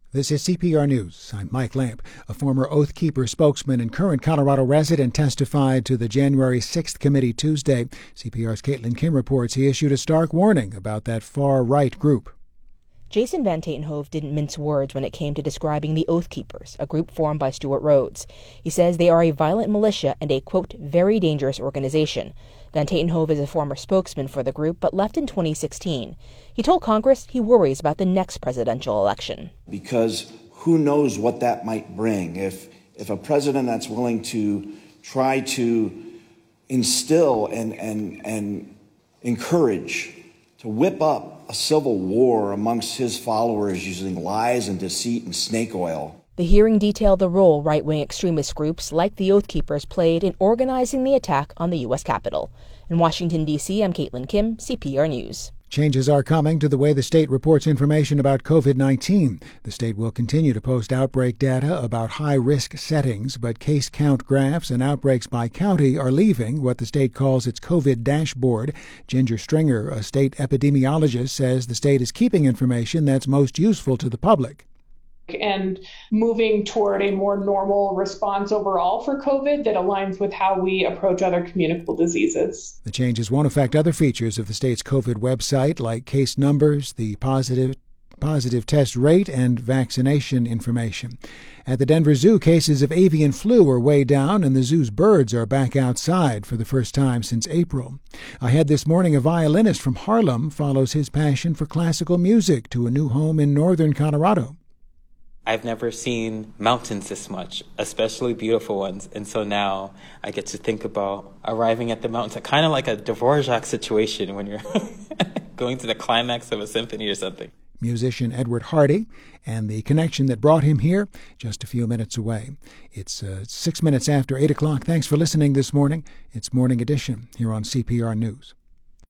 This is CPR News. I'm Mike Lamp. A former Oath Keeper spokesman and current Colorado resident testified to the January 6th committee Tuesday. CPR's Caitlin Kim reports he issued a stark warning about that far-right group. Jason Van Tatenhove didn't mince words when it came to describing the Oath Keepers, a group formed by Stewart Rhodes. He says they are a violent militia and a, quote, very dangerous organization. Van Tatenhove is a former spokesman for the group, but left in 2016. He told Congress he worries about the next presidential election. Because who knows what that might bring. If a president that's willing to try to instill and encourage, to whip up a civil war amongst his followers using lies and deceit and snake oil. The hearing detailed the role right-wing extremist groups like the Oath Keepers played in organizing the attack on the U.S. Capitol. In Washington, D.C., I'm Caitlin Kim, CPR News. Changes are coming to the way the state reports information about COVID-19. The state will continue to post outbreak data about high-risk settings, but case count graphs and outbreaks by county are leaving what the state calls its COVID dashboard. Ginger Stringer, a state epidemiologist, says the state is keeping information that's most useful to the public. And moving toward a more normal response overall for COVID that aligns with how we approach other communicable diseases. The changes won't affect other features of the state's COVID website, like case numbers, the positive test rate, and vaccination information. At the Denver Zoo, cases of avian flu are way down, and the zoo's birds are back outside for the first time since April. Ahead this morning, a violinist from Harlem follows his passion for classical music to a new home in northern Colorado. I've never seen mountains this much, especially beautiful ones. And so now I get to think about arriving at the mountains, kind of like a Dvorak situation when you're going to the climax of a symphony or something. Musician Edward Hardy, and the connection that brought him here, just a few minutes away. It's 6 minutes after 8 o'clock. Thanks for listening this morning. It's Morning Edition here on CPR News.